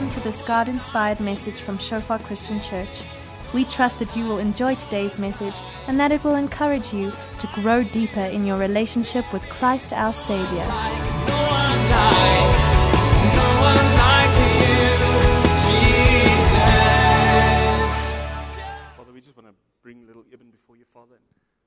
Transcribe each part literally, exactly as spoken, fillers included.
Welcome to this God-inspired message from Shofar Christian Church. We trust that you will enjoy today's message and that it will encourage you to grow deeper in your relationship with Christ our Savior. Father, we just want to bring little Ibn before you, Father.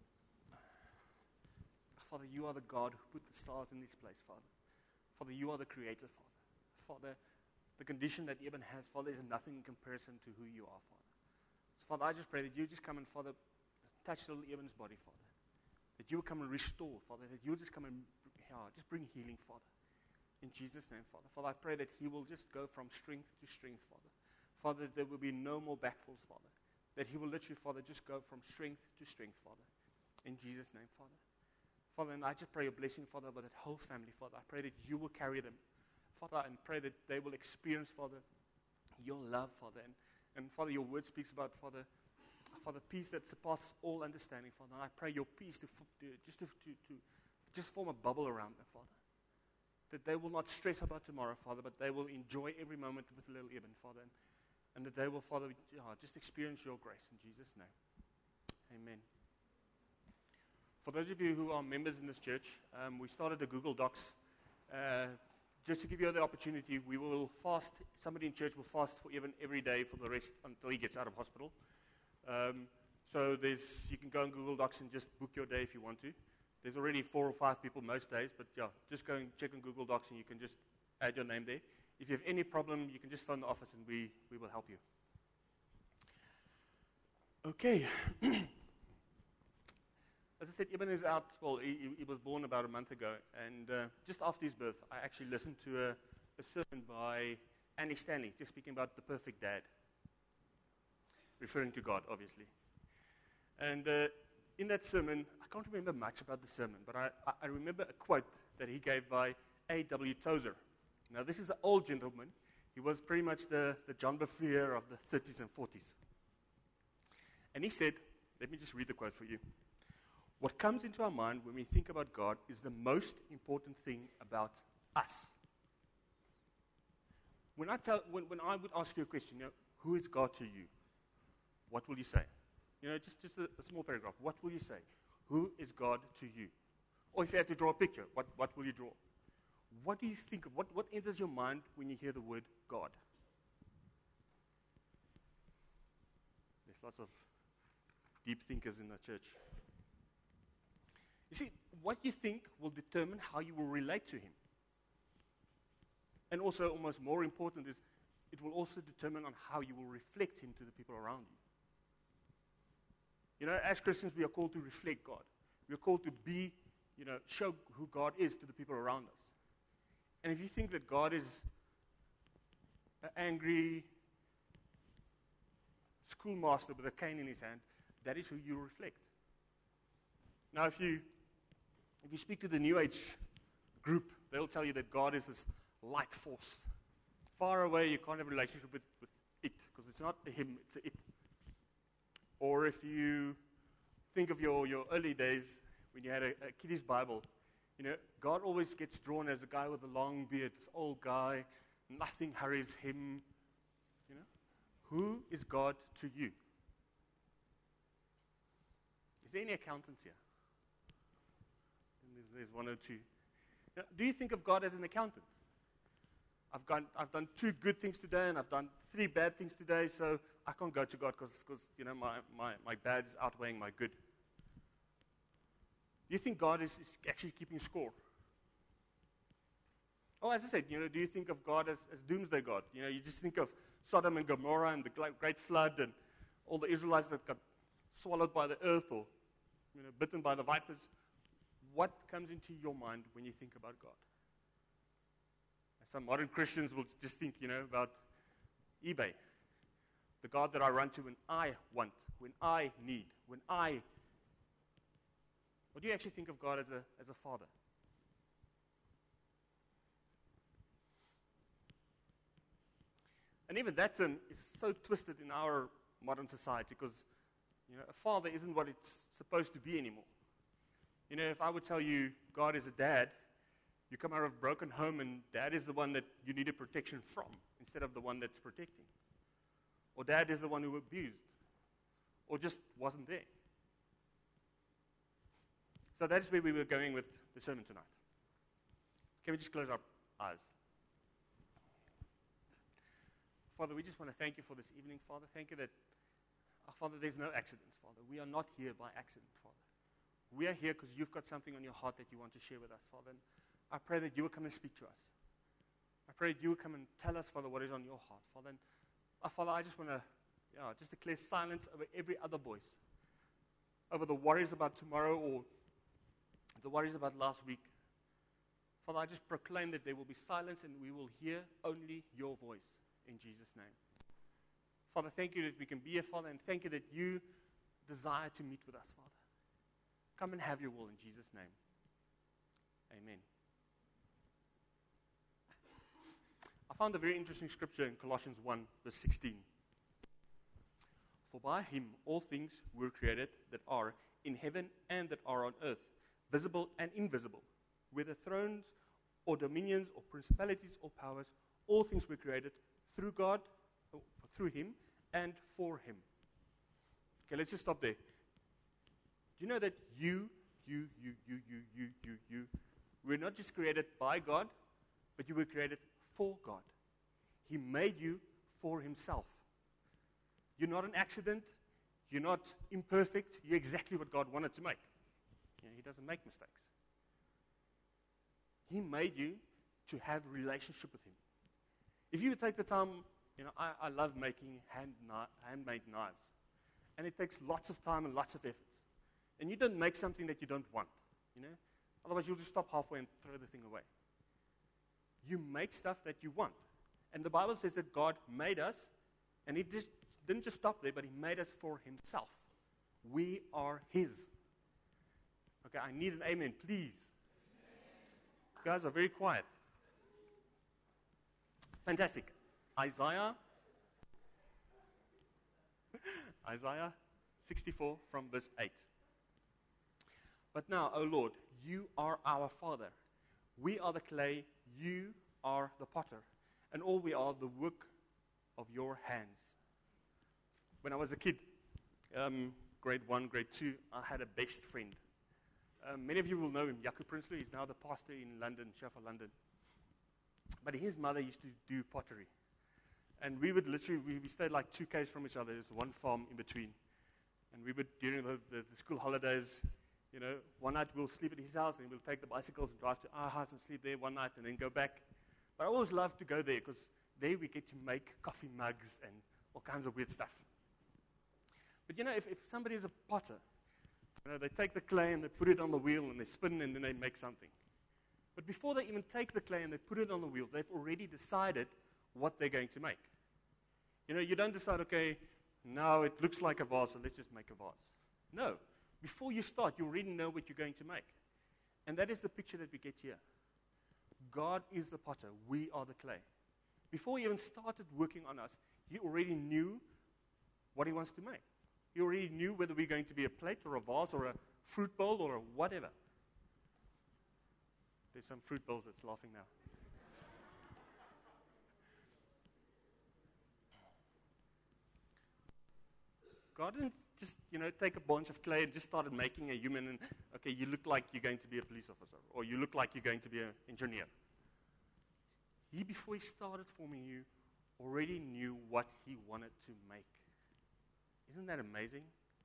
Father, you are the God who put the stars in this place, Father. Father, you are the creator, Father. Father, the condition that Ibn has, Father, is nothing in comparison to who you are, Father. So, Father, I just pray that you just come and, Father, touch little Ibn's body, Father. That you will come and restore, Father. That you will just come and yeah, just bring healing, Father. In Jesus' name, Father. Father, I pray that he will just go from strength to strength, Father. Father, there will be no more backfalls, Father. That he will literally, Father, just go from strength to strength, Father. In Jesus' name, Father. Father, and I just pray your blessing, Father, over that whole family, Father. I pray that you will carry them, Father, and pray that they will experience, Father, your love, Father. And, and Father, your word speaks about, Father, Father, peace that surpasses all understanding, Father. And I pray your peace to, to just to, to, to just form a bubble around them, Father. That they will not stress about tomorrow, Father, but they will enjoy every moment with little Ibn, Father. And, and that they will, Father, yeah, just experience your grace in Jesus' name. Amen. For those of you who are members in this church, um, we started the Google Docs. Uh, just to give you the opportunity, we will fast, somebody in church will fast for Ibn every day for the rest until he gets out of hospital. Um, so there's, you can go on Google Docs and just book your day if you want to. There's already four or five people most days, but yeah, just go and check on Google Docs and you can just add your name there. If you have any problem, you can just phone the office and we, we will help you. Okay. As I said, Ibn is out, well, he, he was born about a month ago, and uh, just after his birth, I actually listened to a, a sermon by Andy Stanley, just speaking about the perfect dad, referring to God, obviously. And uh, in that sermon, I can't remember much about the sermon, but I, I remember a quote that he gave by A W Tozer. Now, this is an old gentleman. He was pretty much the, the John Bevere of the thirties and forties. And he said, let me just read the quote for you. What comes into our mind when we think about God is the most important thing about us. When I tell, when, when I would ask you a question, you know, who is God to you? What will you say? You know, just, just a, a small paragraph. What will you say? Who is God to you? Or if you had to draw a picture, what, what will you draw? What do you think of? What, what enters your mind when you hear the word God? There's lots of deep thinkers in the church. You see, what you think will determine how you will relate to him. And also, almost more important is, it will also determine on how you will reflect him to the people around you. You know, as Christians, we are called to reflect God. We are called to be, you know, show who God is to the people around us. And if you think that God is an angry schoolmaster with a cane in his hand, that is who you reflect. Now, if you if you speak to the New Age group, they'll tell you that God is this light force. Far away, you can't have a relationship with, with it, because it's not a him, it's a it. Or if you think of your, your early days, when you had a, a kiddies Bible, you know, God always gets drawn as a guy with a long beard, this old guy, nothing hurries him. You know, who is God to you? Is there any accountants here? There's, there's one or two. Now, do you think of God as an accountant? I've gone, I've done two good things today, and I've done three bad things today, so I can't go to God because, you know, my, my, my bad is outweighing my good. Do you think God is, is actually keeping score? Oh, as I said, you know, do you think of God as, as doomsday God? You know, you just think of Sodom and Gomorrah and the great flood and all the Israelites that got swallowed by the earth or, you know, bitten by the vipers. What comes into your mind when you think about God? Some modern Christians will just think, you know, about eBay. The God that I run to when I want, when I need, when I... Or do you actually think of God as a as a father? And even that term is so twisted in our modern society because, you know, a father isn't what it's supposed to be anymore. You know, if I would tell you God is a dad, You come out of a broken home and dad is the one that you needed protection from instead of the one that's protecting. Or dad is the one who abused or just wasn't there. So that's where we were going with the sermon tonight. Can we just close our eyes? Father, we just want to thank you for this evening, Father. Thank you that, oh, Father, there's no accidents, Father. We are not here by accident, Father. We are here because you've got something on your heart that you want to share with us, Father. And I pray that you will come and speak to us. I pray that you will come and tell us, Father, what is on your heart, Father. And, oh, Father, I just want to yeah, just declare silence over every other voice, over the worries about tomorrow or the worries about last week. Father, I just proclaim that there will be silence and we will hear only your voice in Jesus' name. Father, thank you that we can be here, Father, and thank you that you desire to meet with us, Father. Come and have your will in Jesus' name. Amen. I found a very interesting scripture in Colossians one, verse sixteen. For by him all things were created that are in heaven and that are on earth, visible and invisible, whether thrones or dominions or principalities or powers, all things were created through God, or through him, and for him. Okay, let's just stop there. Do you know that you, you, you, you, you, you, you, you, were not just created by God, but you were created for God. He made you for himself. You're not an accident. You're not imperfect. You're exactly what God wanted to make. You know, he doesn't make mistakes. He made you to have a relationship with him. If you would take the time, you know, I, I love making hand kni- handmade knives. And it takes lots of time and lots of efforts. And you don't make something that you don't want, you know. Otherwise, you'll just stop halfway and throw the thing away. You make stuff that you want. And the Bible says that God made us, and he just didn't just stop there, but he made us for himself. We are his. Okay, I need an amen, please. You guys are very quiet. Fantastic. Isaiah, Isaiah sixty-four from verse eight. But now, O Lord, you are our Father. We are the clay, you are the potter, and all we are the work of your hands. When I was a kid, um, grade one, grade two, I had a best friend. Um, many of you will know him, Jaco Prinsloo. He's now the pastor in London, Sheffield, London. But his mother used to do pottery. And we would literally, we, we stayed like two k's from each other. There's one farm in between. And we would, during the, the, the school holidays, you know, one night we'll sleep at his house, and we'll take the bicycles and drive to our house and sleep there one night and then go back. But I always loved to go there because there we get to make coffee mugs and all kinds of weird stuff. But you know, if, if somebody is a potter, you know, they take the clay and they put it on the wheel and they spin and then they make something. But before they even take the clay and they put it on the wheel, they've already decided what they're going to make. You know, you don't decide, okay, now it looks like a vase, so let's just make a vase. No. Before you start, you already know what you're going to make. And that is the picture that we get here. God is the potter. We are the clay. Before he even started working on us, he already knew what he wants to make. He already knew whether we're going to be a plate or a vase or a fruit bowl or a whatever. There's some fruit bowls that's laughing now. God didn't just, you know, take a bunch of clay and just started making a human and, okay, you look like you're going to be a police officer or you look like you're going to be an engineer. He, before he started forming you, already knew what he wanted to make. Isn't that amazing?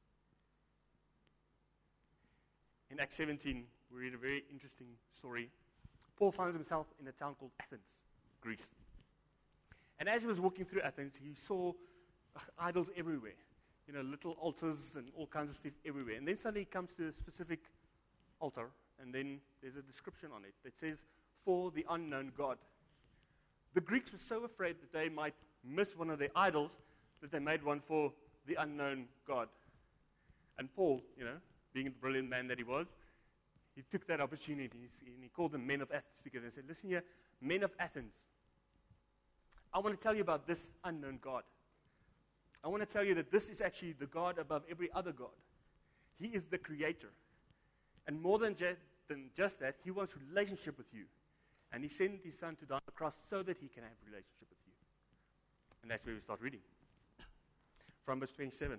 In Acts seventeen, we read a very interesting story. Paul finds himself in a town called Athens, Greece. And as he was walking through Athens, he saw uh, idols everywhere. You know, little altars and all kinds of stuff everywhere. And then suddenly he comes to a specific altar, and then there's a description on it that says, for the unknown God. The Greeks were so afraid that they might miss one of their idols that they made one for the unknown God. And Paul, you know, being the brilliant man that he was, he took that opportunity and he called the men of Athens together and said, listen here, men of Athens, I want to tell you about this unknown God. I want to tell you that this is actually the God above every other God. He is the creator. And more than just, than just that, he wants a relationship with you. And he sent his son to die on the cross so that he can have a relationship with you. And that's where we start reading. From verse twenty-seven.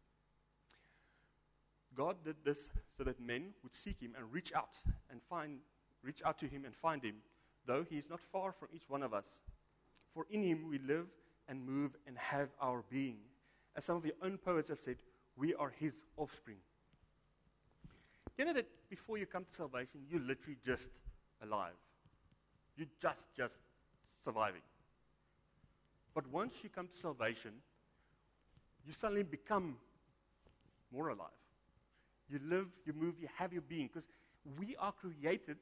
God did this so that men would seek him and reach out and find, reach out to him and find him, though he is not far from each one of us. For in him we live and move and have our being. As some of your own poets have said, we are his offspring. You know that before you come to salvation, you're literally just alive. You're just, just surviving. But once you come to salvation, you suddenly become more alive. You live, you move, you have your being. Because we are created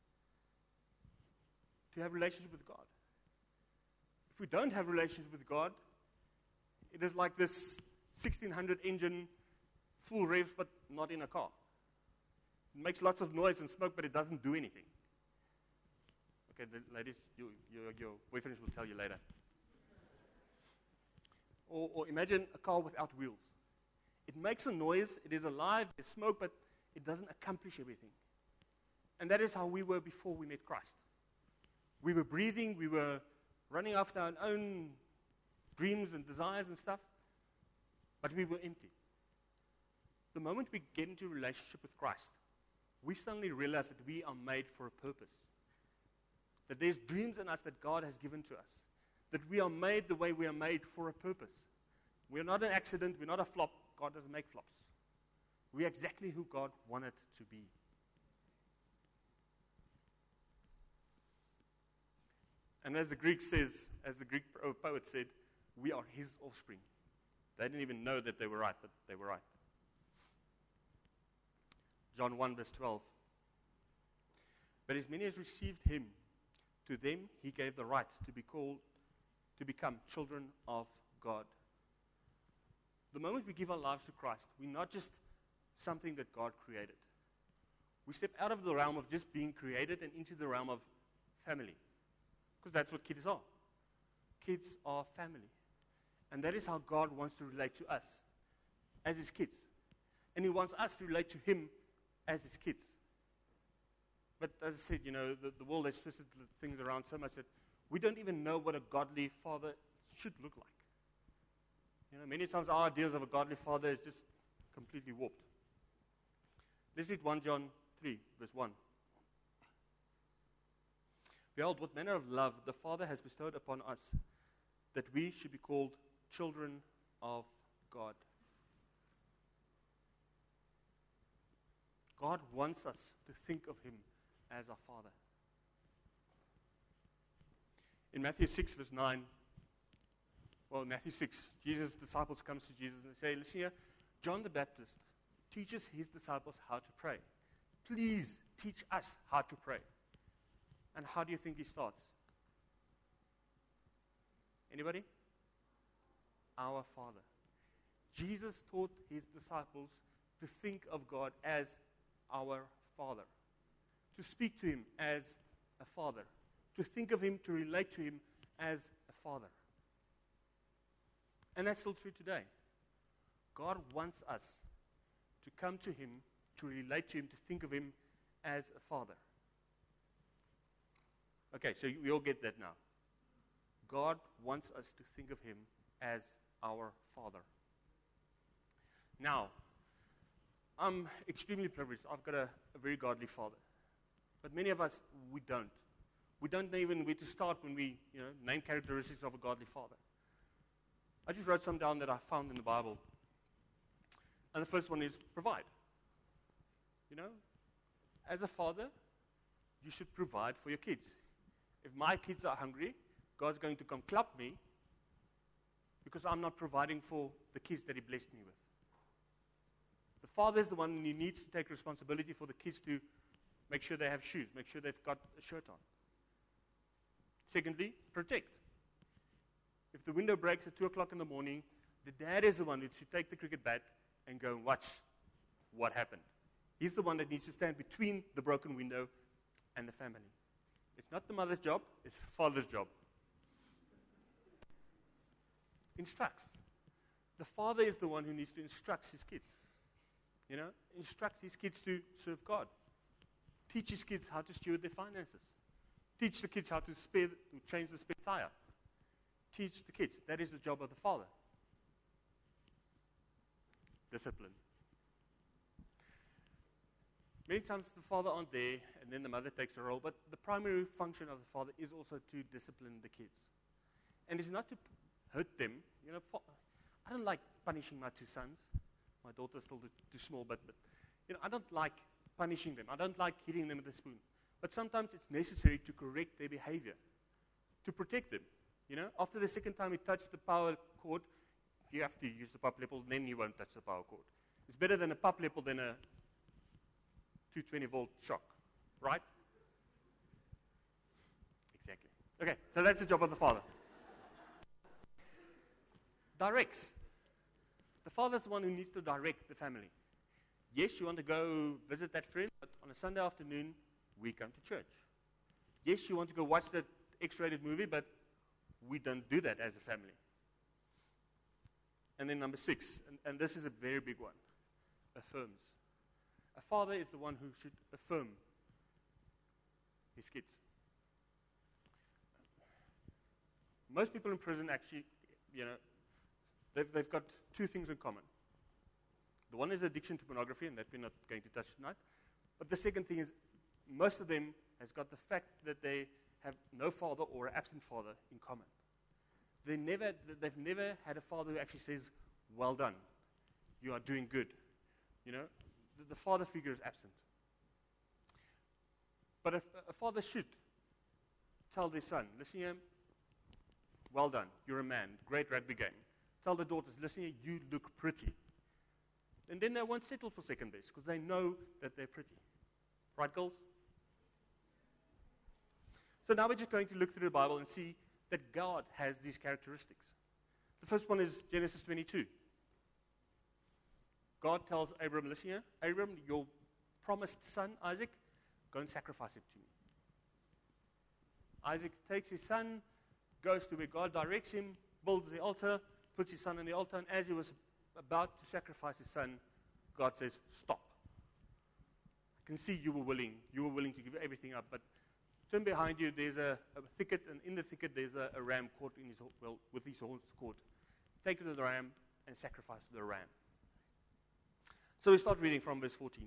to have a relationship with God. If we don't have a relationship with God, it is like this sixteen hundred engine, full revs, but not in a car. It makes lots of noise and smoke, but it doesn't do anything. Okay, the ladies, you, you, your boyfriends will tell you later. Or, or imagine a car without wheels. It makes a noise, it is alive, there's smoke, but it doesn't accomplish everything. And that is how we were before we met Christ. We were breathing, we were running after our own dreams and desires and stuff, but we were empty. The moment we get into a relationship with Christ, we suddenly realize that we are made for a purpose. That there's dreams in us that God has given to us. That we are made the way we are made for a purpose. We are not an accident, we're not a flop. God doesn't make flops. We are exactly who God wanted to be. And as the Greek says, as the Greek poet said, we are his offspring. They didn't even know that they were right, but they were right. John one, verse twelve. But as many as received him, to them he gave the right to be called, to become children of God. The moment we give our lives to Christ, we're not just something that God created. We step out of the realm of just being created and into the realm of family. Because that's what kids are. Kids are family. And that is how God wants to relate to us, as his kids. And he wants us to relate to him as his kids. But as I said, you know, the, the world has twisted things around so much that we don't even know what a godly father should look like. You know, many times our ideas of a godly father is just completely warped. Let's read First John three, verse one. Behold, what manner of love the Father has bestowed upon us, that we should be called children of God. God wants us to think of him as our Father. In Matthew six, verse nine, well, Matthew six, Jesus' disciples comes to Jesus and they say, listen here, John the Baptist teaches his disciples how to pray. Please teach us how to pray. And how do you think he starts? Anybody? Our Father. Jesus taught his disciples to think of God as our Father. To speak to him as a Father. To think of him, to relate to him as a Father. And that's still true today. God wants us to come to him, to relate to him, to think of him as a Father. Okay, so we all get that now. God wants us to think of him as our Father. Now, I'm extremely privileged. I've got a, a very godly father. But many of us, we don't. We don't know even where to start when we, you know, name characteristics of a godly father. I just wrote some down that I found in the Bible. And the first one is provide. You know, as a father, you should provide for your kids. If my kids are hungry, God's going to come clap me because I'm not providing for the kids that he blessed me with. The father is the one who needs to take responsibility for the kids to make sure they have shoes, make sure they've got a shirt on. Secondly, protect. If the window breaks at two o'clock in the morning, the dad is the one who should take the cricket bat and go and watch what happened. He's the one that needs to stand between the broken window and the family. It's not the mother's job, it's the father's job. Instructs. The father is the one who needs to instruct his kids. You know, instruct his kids to serve God. Teach his kids how to steward their finances. Teach the kids how to spare, to change the spare tire. Teach the kids. That is the job of the father. Discipline. Many times the father aren't there, and then the mother takes the role, but the primary function of the father is also to discipline the kids. And it's not to hurt them. You know, fa- I don't like punishing my two sons. My daughter's still too, too small, but, but you know, I don't like punishing them. I don't like hitting them with a spoon. But sometimes it's necessary to correct their behavior, to protect them. You know, after the second time you touch the power cord, you have to use the pup level, then you won't touch the power cord. It's better than a pup level than a two hundred twenty volt shock, right? Exactly. Okay, so that's the job of the father. Directs. The father's the one who needs to direct the family. Yes, you want to go visit that friend, but on a Sunday afternoon, we come to church. Yes, you want to go watch that X-rated movie, but we don't do that as a family. And then number six, and, and this is a very big one, affirms. A father is the one who should affirm his kids. Most people in prison actually, you know, they've, they've got two things in common. The one is addiction to pornography, and that we're not going to touch tonight. But the second thing is, most of them has got the fact that they have no father or an absent father in common. They never, they've never had a father who actually says, well done, you are doing good. You know, the, the father figure is absent. But a, a father should tell their son, listen here, well done, you're a man, great rugby game. Tell the daughters, listen here, you look pretty. And then they won't settle for second best because they know that they're pretty. Right, girls? So now we're just going to look through the Bible and see that God has these characteristics. The first one is Genesis twenty-two. God tells Abram, listen here, Abram, your promised son, Isaac, go and sacrifice him to me. Isaac takes his son, goes to where God directs him, builds the altar, puts his son on the altar, and as he was about to sacrifice his son, God says, stop. I can see you were willing. You were willing to give everything up, but turn behind you, there's a, a thicket, and in the thicket there's a, a ram caught in his, well, with his horns caught. Take it to the ram and sacrifice the ram. So we start reading from verse fourteen.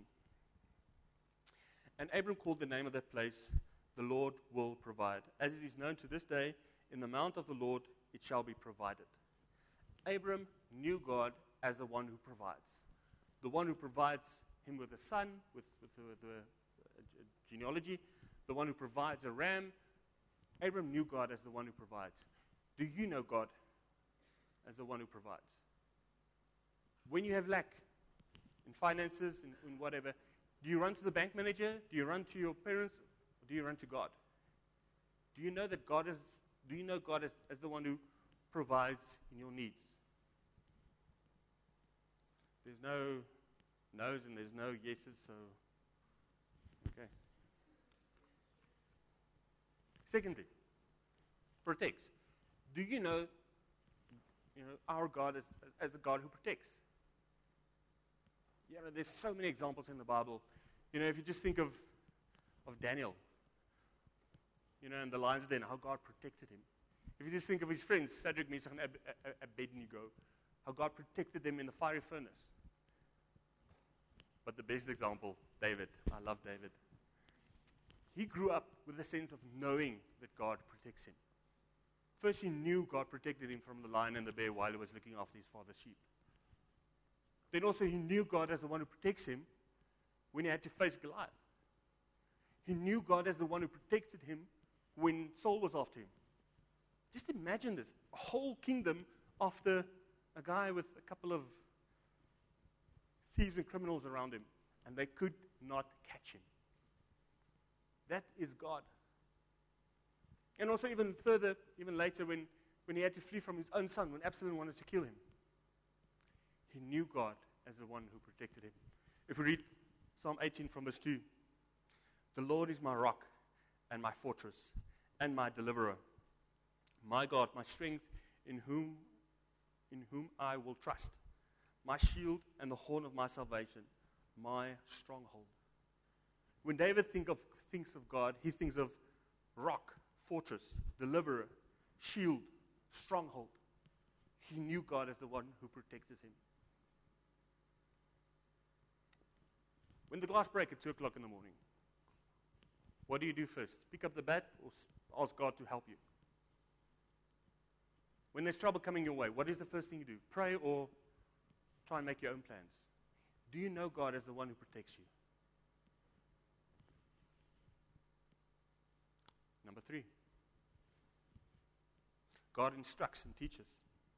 And Abram called the name of that place, the Lord will provide. As it is known to this day, in the mount of the Lord it shall be provided. Abram knew God as the one who provides. The one who provides him with a son, with, with, with a, a genealogy, the one who provides a ram. Abram knew God as the one who provides. Do you know God as the one who provides? When you have lack in finances, in, in whatever, do you run to the bank manager? Do you run to your parents? Or do you run to God? Do you know that God is, do you know God as, as the one who provides in your needs? There's no no's and there's no yeses, so, okay. Secondly, protects. Do you know, you know, our God as, as the God who protects? Yeah, there's so many examples in the Bible. You know, if you just think of, of Daniel, you know, in the lion's den, how God protected him. If you just think of his friends, Shadrach, Meshach, and Ab- Ab- Abednego, how God protected them in the fiery furnace. But the best example, David. I love David. He grew up with a sense of knowing that God protects him. First, he knew God protected him from the lion and the bear while he was looking after his father's sheep. Then also he knew God as the one who protects him when he had to face Goliath. He knew God as the one who protected him when Saul was after him. Just imagine this, a whole kingdom after a guy with a couple of thieves and criminals around him, and they could not catch him. That is God. And also even further, even later when, when he had to flee from his own son, when Absalom wanted to kill him, he knew God as the one who protected him. If we read Psalm eighteen from verse two, the Lord is my rock and my fortress and my deliverer, my God, my strength, in whom, in whom I will trust, my shield and the horn of my salvation, my stronghold. When David think of, thinks of God, he thinks of rock, fortress, deliverer, shield, stronghold. He knew God as the one who protects him. When the glass breaks at two o'clock in the morning, what do you do first? Pick up the bat or ask God to help you? When there's trouble coming your way, what is the first thing you do? Pray or try and make your own plans? Do you know God as the one who protects you? Number three, God instructs and teaches.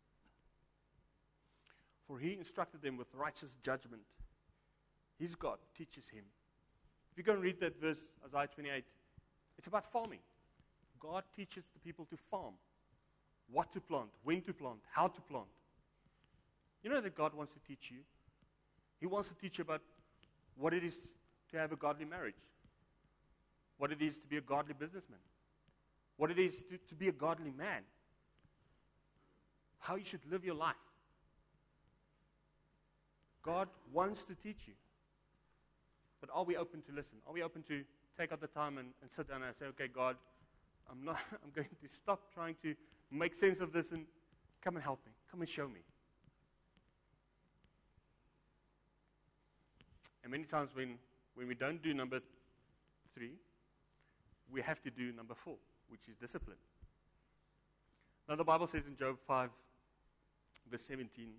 For he instructed them with righteous judgment. His God teaches him. If you go and read that verse, Isaiah twenty-eight, it's about farming. God teaches the people to farm. What to plant, when to plant, how to plant. You know that God wants to teach you? He wants to teach you about what it is to have a godly marriage, what it is to be a godly businessman, what it is to, to be a godly man, how you should live your life. God wants to teach you. But are we open to listen? Are we open to take out the time and, and sit down and say, okay, God, I'm not. I'm going to stop trying to make sense of this and come and help me. Come and show me. And many times when, when we don't do number three, we have to do number four, which is discipline. Now the Bible says in Job five, verse seventeen,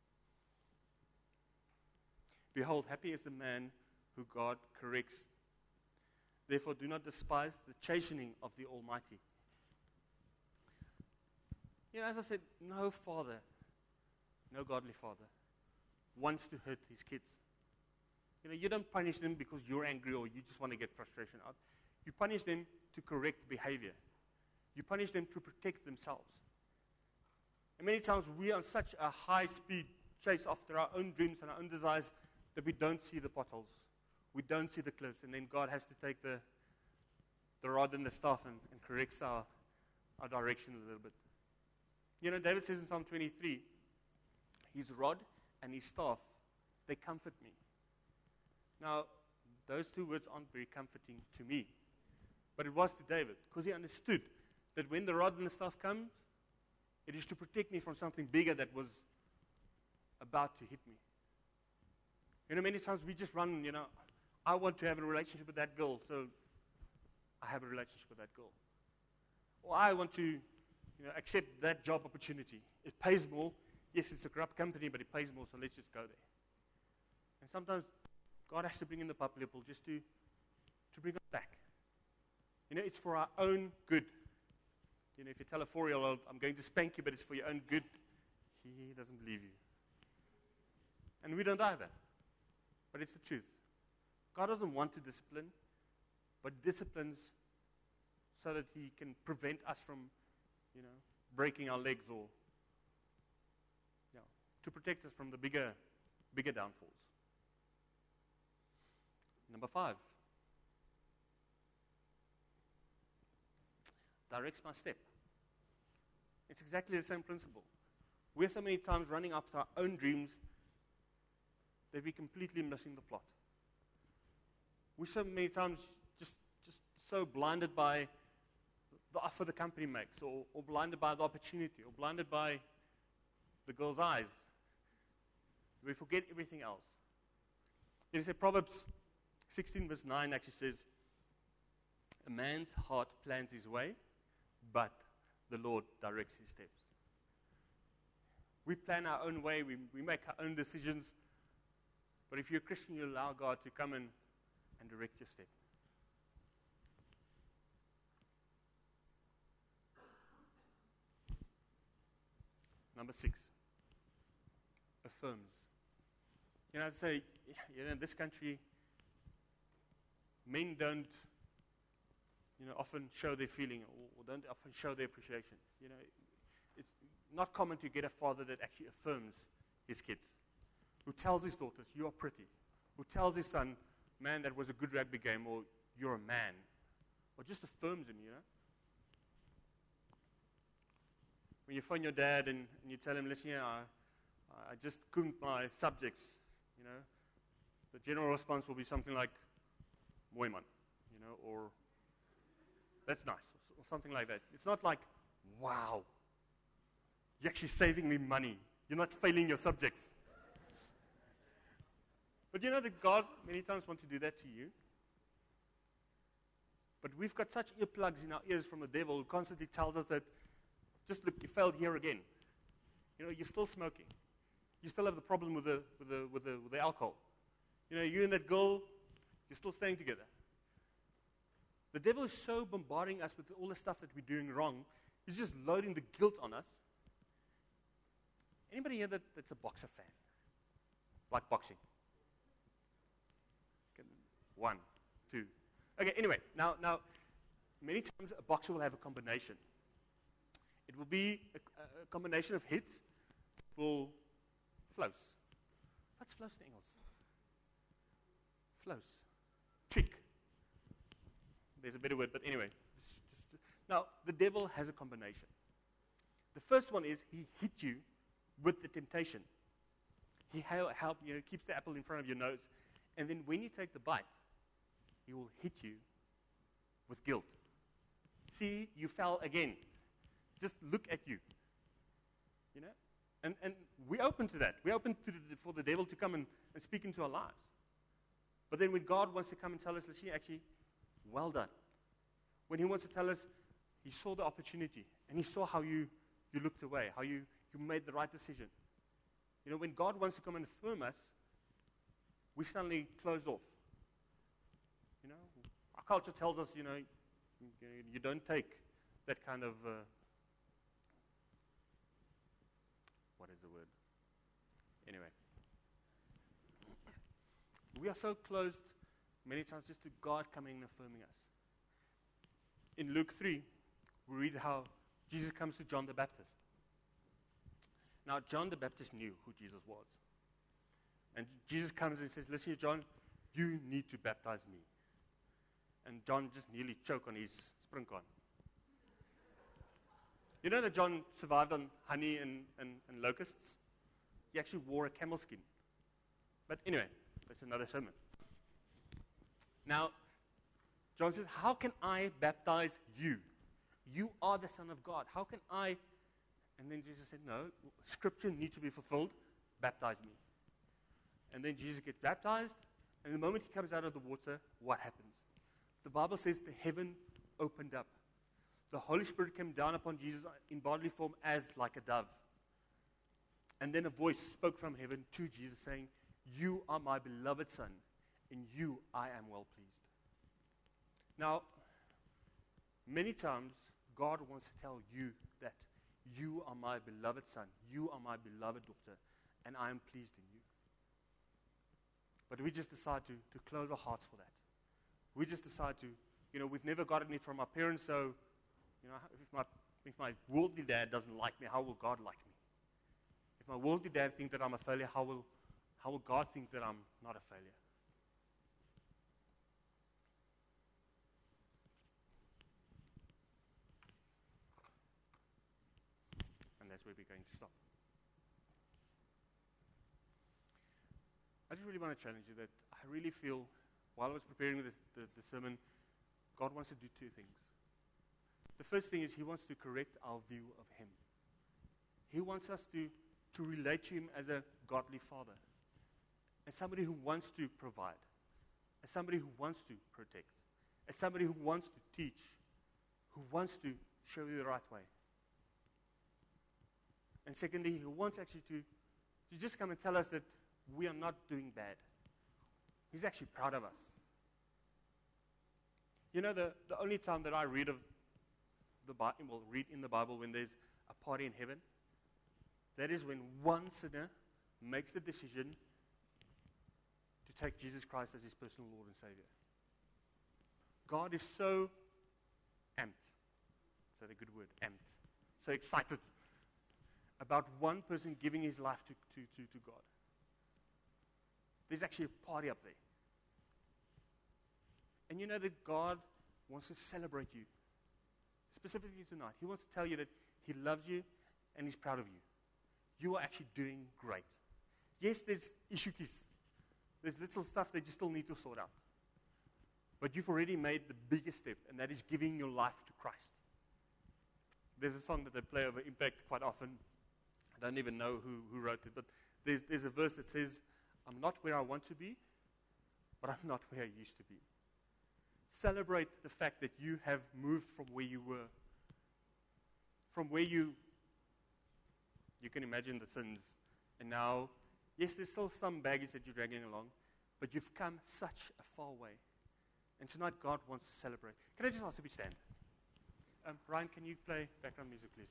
behold, happy is the man who God corrects. Therefore do not despise the chastening of the Almighty. You know, as I said, no father, no godly father wants to hurt his kids. You know, you don't punish them because you're angry or you just want to get frustration out. You punish them to correct behavior. You punish them to protect themselves. And many times we are on such a high-speed chase after our own dreams and our own desires that we don't see the potholes. We don't see the cliffs. And then God has to take the, the rod and the staff and, and corrects our, our direction a little bit. You know, David says in Psalm twenty-three, his rod and his staff, they comfort me. Now, those two words aren't very comforting to me. But it was to David, because he understood that when the rod and the staff comes, it is to protect me from something bigger that was about to hit me. You know, many times we just run, you know, I want to have a relationship with that girl, so I have a relationship with that girl. Or I want to, you know, accept that job opportunity. It pays more. Yes, it's a corrupt company, but it pays more, so let's just go there. And sometimes God has to bring in the pup level just to, to bring us back. You know, it's for our own good. You know, if you tell a four-year-old, I'm going to spank you, but it's for your own good, he doesn't believe you. And we don't either. But it's the truth. God doesn't want to discipline, but disciplines so that he can prevent us from, you know, breaking our legs or, yeah, to protect us from the bigger, bigger downfalls. Number five. Directs my step. It's exactly the same principle. We're so many times running after our own dreams that we're completely missing the plot. We're so many times just, just so blinded by the offer the company makes, or, or blinded by the opportunity, or blinded by the girl's eyes. We forget everything else. It is a Proverbs sixteen verse nine actually says, a man's heart plans his way, but the Lord directs his steps. We plan our own way, we, we make our own decisions, but if you're a Christian, you allow God to come in and direct your step. Number six, affirms. You know, I'd say, you know, in this country, men don't, you know, often show their feeling or, or don't often show their appreciation. You know, it's not common to get a father that actually affirms his kids, who tells his daughters, you are pretty, who tells his son, man, that was a good rugby game, or you're a man, or just affirms him, you know. When you phone your dad and, and you tell him, listen here, I, I just couldn't my subjects, you know, the general response will be something like, mooi man, you know, or that's nice, or, or something like that. It's not like, wow, you're actually saving me money. You're not failing your subjects. But you know that God many times wants to do that to you. But we've got such earplugs in our ears from the devil who constantly tells us that, just look, you failed here again. You know, you're still smoking. You still have the problem with the, with the, with the, with the alcohol. You know, you and that girl, you're still staying together. The devil is so bombarding us with all the stuff that we're doing wrong. He's just loading the guilt on us. Anybody here that, that's a boxer fan? Like boxing? Okay, one, two. Okay, anyway, now, now, many times a boxer will have a combination. It will be a, a combination of hits for flows. What's flows in Engels? Flows. Trick. There's a better word, but anyway. Just, just, now, the devil has a combination. The first one is he hit you with the temptation. He help, help you know, keeps the apple in front of your nose, and then when you take the bite, he will hit you with guilt. See, you fell again. Just look at you. You know? And and we're open to that. We're open to the, for the devil to come and, and speak into our lives. But then when God wants to come and tell us, listen, actually, well done. When he wants to tell us, he saw the opportunity, and he saw how you, you looked away, how you, you made the right decision. You know, when God wants to come and affirm us, we suddenly close off. You know, our culture tells us, you know, you, you don't take that kind of, uh, what is the word? Anyway. We are so closed many times just to God coming and affirming us. In Luke three, we read how Jesus comes to John the Baptist. Now, John the Baptist knew who Jesus was. And Jesus comes and says, listen, John, you need to baptize me. And John just nearly choked on his sprinkler. You know that John survived on honey and, and, and locusts? He actually wore a camel skin. But anyway, that's another sermon. Now, John says, how can I baptize you? You are the Son of God. How can I? And then Jesus said, no, Scripture needs to be fulfilled. Baptize me. And then Jesus gets baptized, and the moment he comes out of the water, what happens? The Bible says the heaven opened up. The Holy Spirit came down upon Jesus in bodily form as like a dove. And then a voice spoke from heaven to Jesus saying, you are my beloved Son, in you I am well pleased. Now, many times God wants to tell you that you are my beloved son, you are my beloved daughter, and I am pleased in you. But we just decide to, to close our hearts for that. We just decide to, you know, we've never gotten it from our parents, so, you know, if my, if my worldly dad doesn't like me, how will God like me? If my worldly dad thinks that I'm a failure, how will, how will God think that I'm not a failure? And that's where we're going to stop. I just really want to challenge you that I really feel, while I was preparing the, the, the sermon, God wants to do two things. The first thing is he wants to correct our view of him. He wants us to, to relate to him as a godly father, as somebody who wants to provide, as somebody who wants to protect, as somebody who wants to teach, who wants to show you the right way. And secondly, he wants actually to, to just come and tell us that we are not doing bad. He's actually proud of us. You know, the, the only time that I read of the Bible, well, read in the Bible when there's a party in heaven, that is when one sinner makes the decision to take Jesus Christ as his personal Lord and Savior. God is so amped. Is that a good word? Amped. So excited about one person giving his life to, to, to, to God. There's actually a party up there. And you know that God wants to celebrate you. Specifically tonight. He wants to tell you that he loves you and he's proud of you. You are actually doing great. Yes, there's issue keys. There's little stuff that you still need to sort out. But you've already made the biggest step, and that is giving your life to Christ. There's a song that they play over Impact quite often. I don't even know who, who wrote it, but there's, there's a verse that says, I'm not where I want to be, but I'm not where I used to be. Celebrate the fact that you have moved from where you were. From where you, you can imagine the sins. And now, yes, there's still some baggage that you're dragging along, but you've come such a far way. And tonight, God wants to celebrate. Can I just ask if we stand? Um, Ryan, can you play background music, please?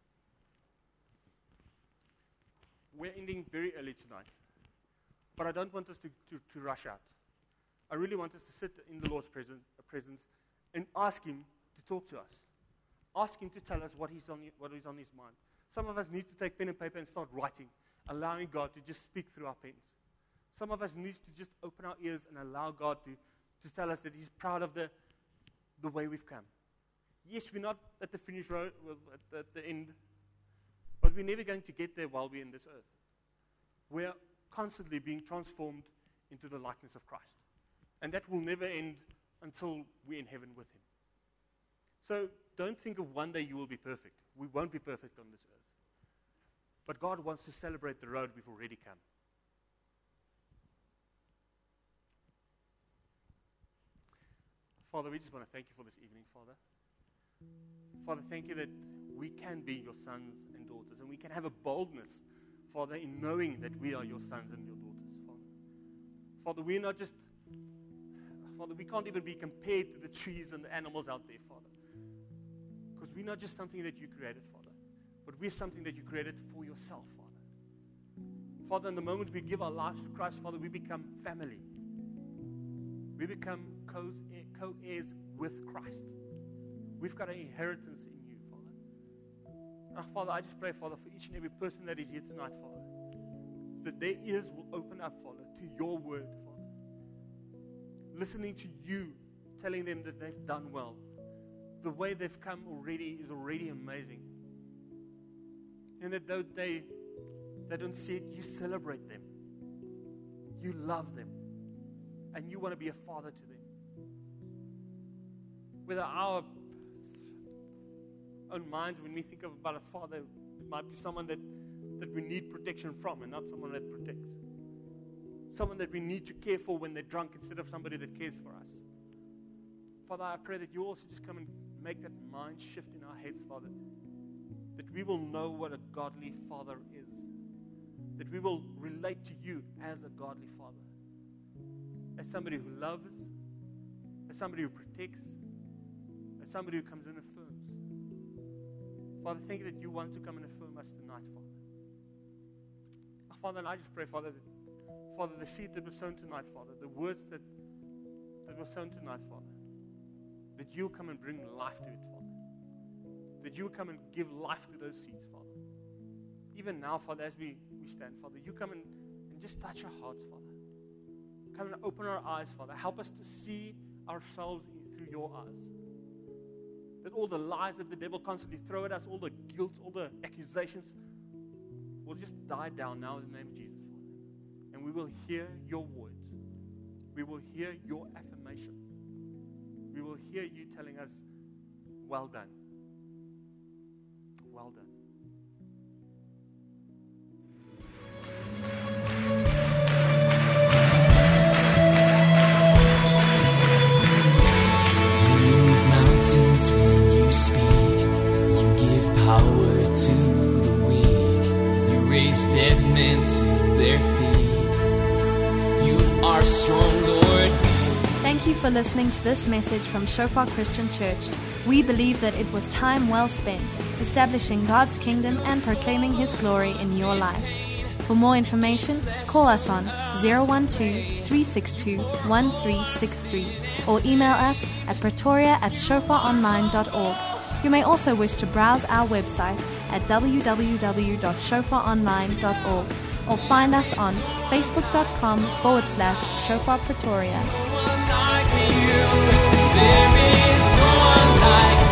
We're ending very early tonight, but I don't want us to, to, to rush out. I really want us to sit in the Lord's presence, uh, presence and ask Him to talk to us. Ask Him to tell us what, he's on, what is on His mind. Some of us need to take pen and paper and start writing, allowing God to just speak through our pens. Some of us need to just open our ears and allow God to, to tell us that He's proud of the, the way we've come. Yes, we're not at the finish road, well, at, at the end, but we're never going to get there while we're in this earth. We're constantly being transformed into the likeness of Christ. And that will never end until we're in heaven with Him. So don't think of one day you will be perfect. We won't be perfect on this earth. But God wants to celebrate the road we've already come. Father, we just want to thank you for this evening, Father. Father, thank you that we can be your sons and daughters, and we can have a boldness, Father, in knowing that we are your sons and your daughters, Father. Father, we're not just, Father, we can't even be compared to the trees and the animals out there, Father. Because we're not just something that you created, Father, but we're something that you created for yourself, Father. Father, in the moment we give our lives to Christ, Father, we become family. We become co-heirs with Christ. We've got an inheritance in you, Father. Now, Father, I just pray, Father, for each and every person that is here tonight, Father, that their ears will open up, Father, to your word, Father. Listening to you, telling them that they've done well. The way they've come already is already amazing. And that though they, they don't see it, you celebrate them. You love them. And you want to be a father to them. Whether our own minds, when we think of about a father, it might be someone that, that we need protection from and not someone that protects. Someone that we need to care for when they're drunk instead of somebody that cares for us. Father, I pray that you also just come and make that mind shift in our heads, Father. That we will know what a godly father is. That we will relate to you as a godly father. As somebody who loves, as somebody who protects, as somebody who comes and affirms. Father, thank you that you want to come and affirm us tonight, Father. Father, and I just pray, Father, that, Father, the seed that was sown tonight, Father, the words that, that were sown tonight, Father, that you'll come and bring life to it, Father. That you'll come and give life to those seeds, Father. Even now, Father, as we, we stand, Father, you come and, and just touch our hearts, Father. Come and open our eyes, Father. Help us to see ourselves through your eyes. That all the lies that the devil constantly throw at us, all the guilt, all the accusations, will just die down now in the name of Jesus, Father. And we will hear your words. We will hear your affirmation. We will hear you telling us, well done. Well done. Dead men to their feet. You are strong, Lord. Thank you for listening to this message from Shofar Christian Church. We believe that it was time well spent establishing God's kingdom and proclaiming His glory in your life. For more information, call us on zero one two, three six two, one three six three or email us at pretoria at shofar online dot org. You may also wish to browse our website at w w w dot shofar online dot org or find us on facebook.com forward slash Shofar Pretoria. No one like you. There is no one like you.